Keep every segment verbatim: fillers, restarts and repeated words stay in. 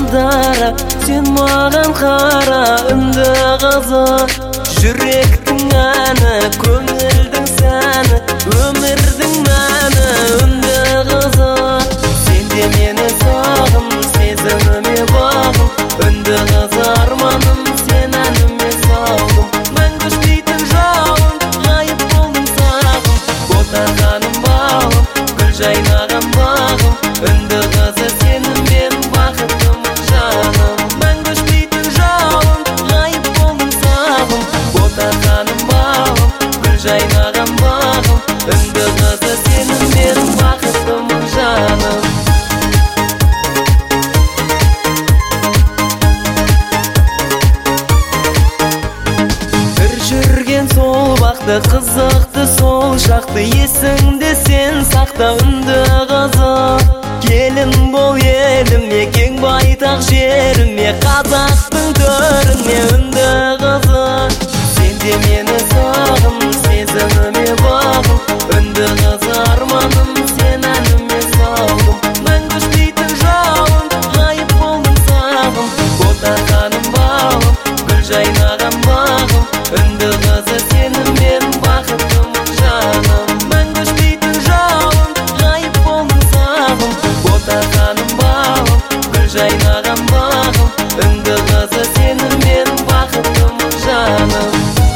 дара, сен маған қара, үнді қызы. Жүректің әні, көңілдің сәні, өмірдің мәні, үнді қызы. Сен де мені сағын, сезіміме бағым, үнді қызы арманым, сен әніме салдым. Мәңгі өшпейтін жалын, ғайып болдың сағым, ботарғаным балым, гүл жайнаған бағым, үнді қызы сенің мен бақытымын жаным. Мәңгі өшпейтін жалын, ғайып болдың сағым, ботарғаным балым, гүл жайнаған бағым, үнді қызы сенің мен бақытымын жаным. Жүрген сол бақты, қызықты сол шақты, есіңде сен сақта үнді қызы. Келін бол еліме, кең байтақ жеріме, қазақтың төріне үнді қызы. Сен де мені сағын, сезіміме бағым, үнді қызы арманым, сен әніме салдым. Мәңгі өшпейтін жалын, ғайып болдың сағым, ботарғаным балым, гүл жайнаған бағым, үнді қызы сенің мен бақытымын жаным. Мәңгі өшпейтін жалын, ғайып болдың сағым, ботарғаным балым, гүл жайнаған бағым, үнді қызы сенің мен бақытымын жаным.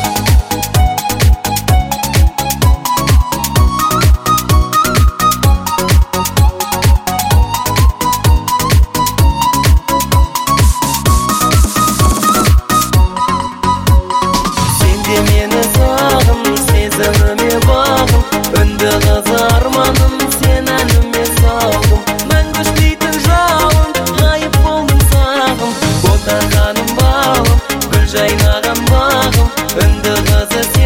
Мені сағым, сезіміме бағым, үнді қызы арманым, сен әніме салдым. Мәңгі өшпейтін жалын, ғайып болдың сағым, ботарғаным балым, гүл жайнаған бағым, үнді қызы